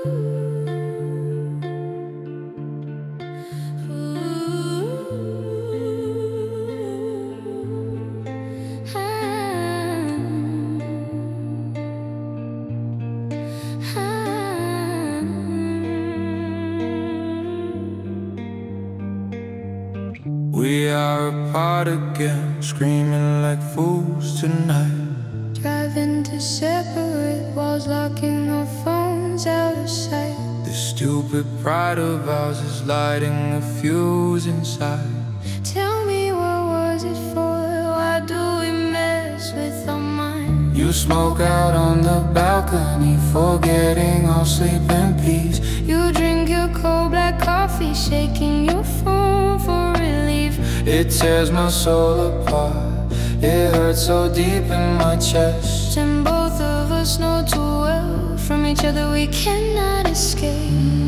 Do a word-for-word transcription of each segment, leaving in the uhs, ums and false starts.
We are apart again, screaming like fools tonight. Driving to separate walls, locking our phones out of sight. This stupid pride of ours is lighting a fuse inside. Tell me, what was it for? Why do we mess with our minds? You smoke out on the balcony, forgetting all sleep in peace. You drink your cold black coffee, shaking your phone for relief. It tears my soul apart, it hurts so deep in my chest. And both of us know too well, from each other we cannot escape.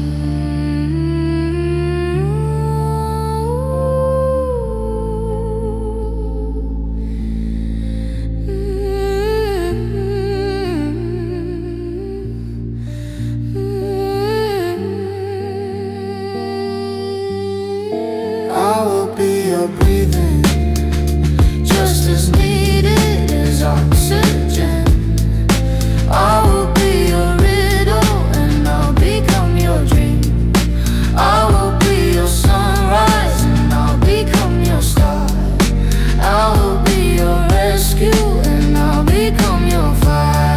I will be your breathing, just as needed as oxygen. I will be your riddle and I'll become your dream. I will be your sunrise and I'll become your star. I will be your rescue and I'll become your fire.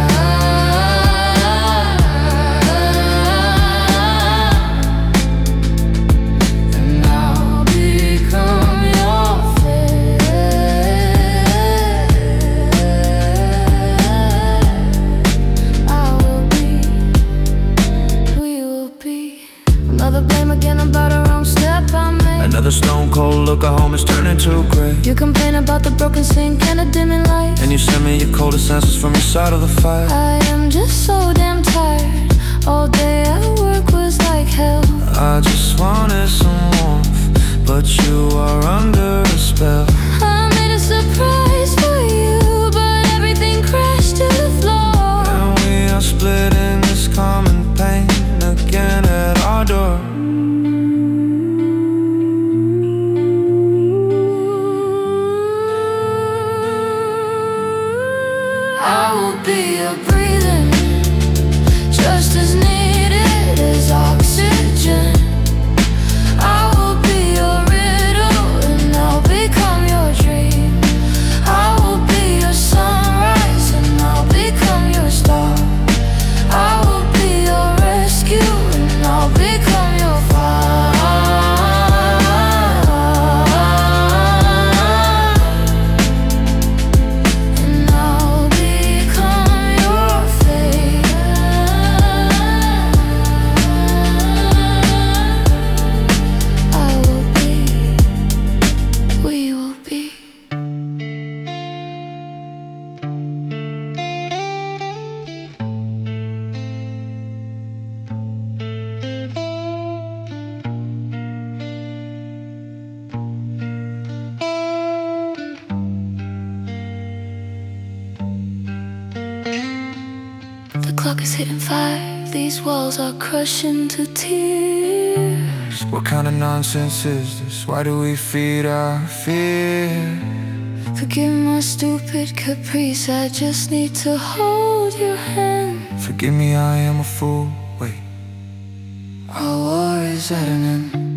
Another blame again about a wrong step I made. Another stone cold look at home is turning to grey. You complain about the broken sink and the dimming lights, And you send me your coldest answers from your side of the fire. I am just so damn tired. All day at work was like hell. I just wanted some warmth, but you are under a spell. I made a surprise for you, but everything crashed to the floor. And we are splitting this common pain again at our door. I will be your breathing, just as needed as oxygen. I will be your riddle and I'll become your dream. I will be your sunrise and I'll become your star. I will be your rescue and I'll become your fire. And I'll become your fate. I will be, we will be. The clock is hitting five. These walls are crushing to tears. What kind of nonsense is this? Why do we feed our fear? Forgive my stupid caprice, I just need to hold your hand. Forgive me, I am a fool. Wait, Our war is at an end.